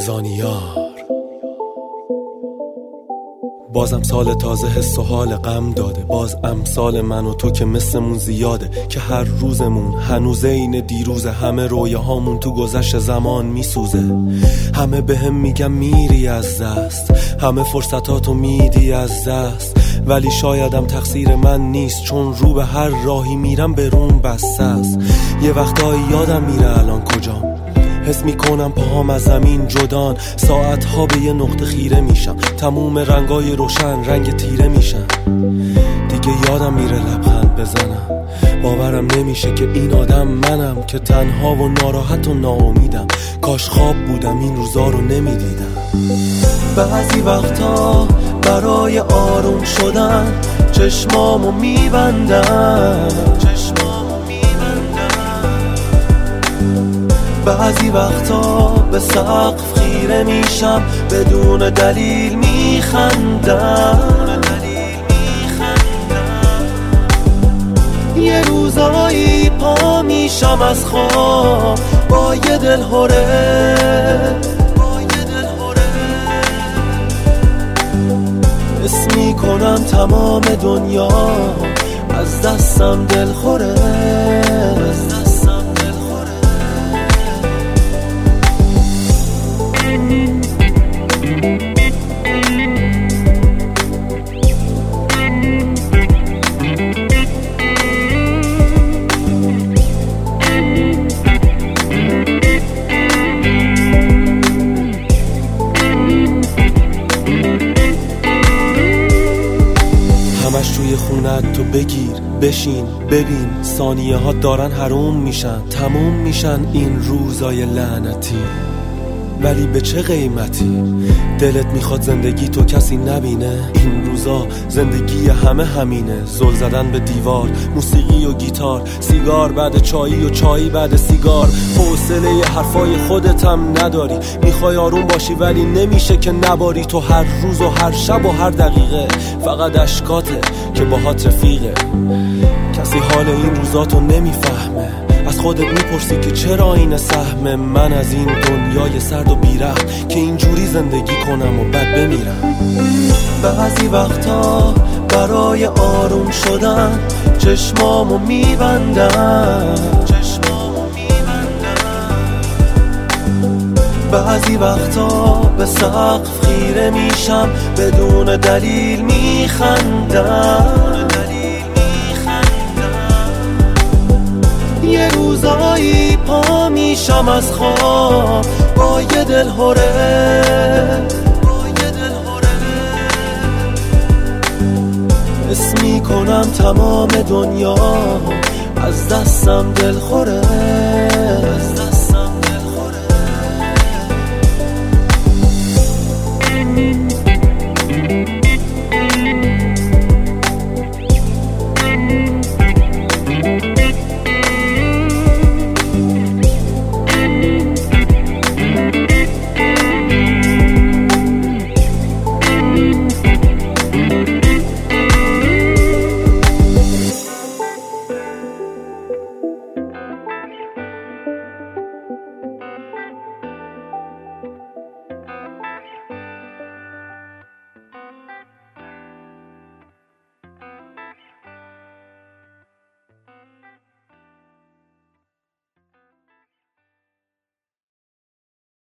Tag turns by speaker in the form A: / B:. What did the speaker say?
A: زانیار. بازم سال تازه حس و حال غم داده، باز امثال من و تو که مثلمون زیاده، که هر روزمون هنوز این دیروزه، همه رویاهامون تو گذشت زمان میسوزه. همه بهم میگن میری از دست، همه فرصتاتو میدی از دست، ولی شایدم تقصیر من نیست، چون رو به هر راهی میرم به روم بسته است. یه وقتایی یادم میره الان کجام، حس میکنم پاهام از زمین جدان، ساعتها به یه نقطه خیره میشم، تموم رنگای روشن رنگ تیره میشن. دیگه یادم میره لبخند بزنم، باورم نمیشه که این آدم منم، که تنها و ناراحت و ناامیدم. کاش خواب بودم این روزا رو نمیدیدم. بعضی وقتا برای آروم شدن چشمامو میبندم، بعضی وقتا به سقف خیره میشم، بدون دلیل میخندم. یه روزایی پا میشم از خواب با یه دلهوره، حس میکنم تمام دنیا از دستم دلخوره. توی خونت تو بگیر بشین ببین، ثانیه ها دارن حروم میشن، تموم میشن این روزای لعنتی. ولی به چه قیمتی؟ دلت میخواد زندگی تو کسی نبینه؟ این روزا زندگی همه همینه، زل زدن به دیوار، موسیقی و گیتار، سیگار بعد چایی و چایی بعد سیگار. حوصله حرفای خودت هم نداری، میخوای آروم باشی ولی نمیشه که نباری. تو هر روز و هر شب و هر دقیقه فقط اشکاته که باهات رفیقه. کسی حال این روزاتو نمیفهمه، از خودت میپرسی که چرا این سهم من از این دنیای سرد و بی‌رحم، که اینجوری زندگی کنم و بعد بمیرم. بعضی وقتا برای آروم شدن چشمامو میبندم، بعضی وقتا به سقف خیره میشم، بدون دلیل میخندم. یه روزایی پا میشم از خواب با یه دلهوره، حس میکنم تمام دنیا از دستم دلخوره.